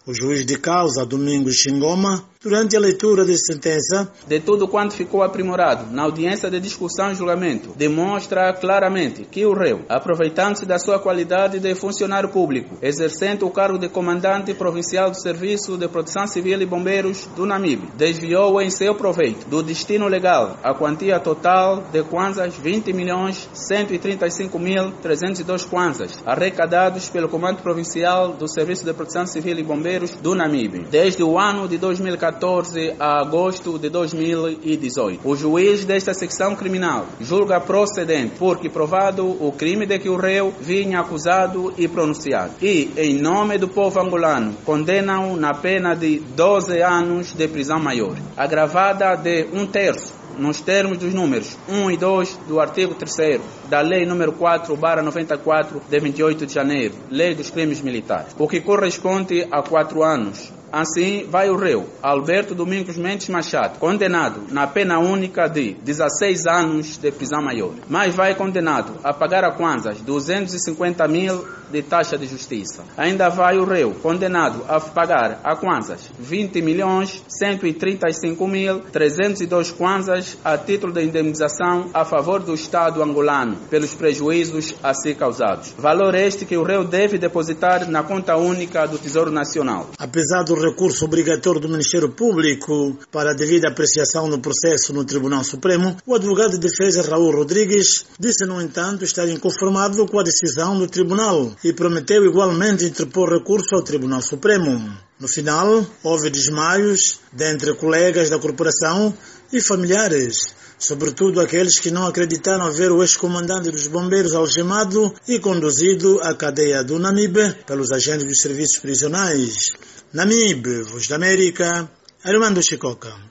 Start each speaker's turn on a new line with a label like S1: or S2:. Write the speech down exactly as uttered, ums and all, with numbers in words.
S1: O juiz de causa, Domingos Xingoma, durante a leitura de sentença,
S2: de tudo quanto ficou aprimorado na audiência de discussão e julgamento, demonstra claramente que o réu, aproveitando-se da sua qualidade de funcionário público, exercendo o cargo de comandante provincial do Serviço de Proteção Civil e Bombeiros do Namibe, desviou em seu proveito do destino legal a quantia total de kwanzas vinte milhões cento e trinta e cinco mil trezentos e dois kwanzas, arrecadados pelo Comando Provincial do Serviço de Proteção Civil e Bombeiros do Namibe, desde o ano de dois mil e catorze a agosto de dois mil e dezoito. O juiz desta secção criminal julga procedente, porque provado o crime de que o réu vinha acusado e pronunciado, e, em nome do povo angolano, condena-o na pena de doze anos de prisão maior, agravada de um terço, nos termos dos números um e dois do artigo terceiro da Lei número quatro barra noventa e quatro, de vinte e oito de janeiro, Lei dos Crimes Militares, o que corresponde a quatro anos. Assim, vai o réu, Alberto Domingos Mendes Machado, condenado na pena única de dezesseis anos de prisão maior, mas vai condenado a pagar a kwanzas duzentos e cinquenta mil de taxa de justiça. Ainda vai o réu, condenado a pagar a kwanzas vinte milhões cento e trinta e cinco mil trezentos e dois kwanzas a título de indemnização a favor do Estado angolano pelos prejuízos a si causados. Valor este que o réu deve depositar na conta única do Tesouro Nacional.
S1: Apesar do recurso obrigatório do Ministério Público para a devida apreciação no processo no Tribunal Supremo, o advogado de defesa Raul Rodrigues disse, no entanto, estar inconformado com a decisão do Tribunal e prometeu igualmente interpor recurso ao Tribunal Supremo. No final, houve desmaios dentre colegas da corporação e familiares, sobretudo aqueles que não acreditaram haver o ex-comandante dos bombeiros algemado e conduzido à cadeia do Namibe pelos agentes dos serviços prisionais. Namibe, Voz da América, Armando Chicoca.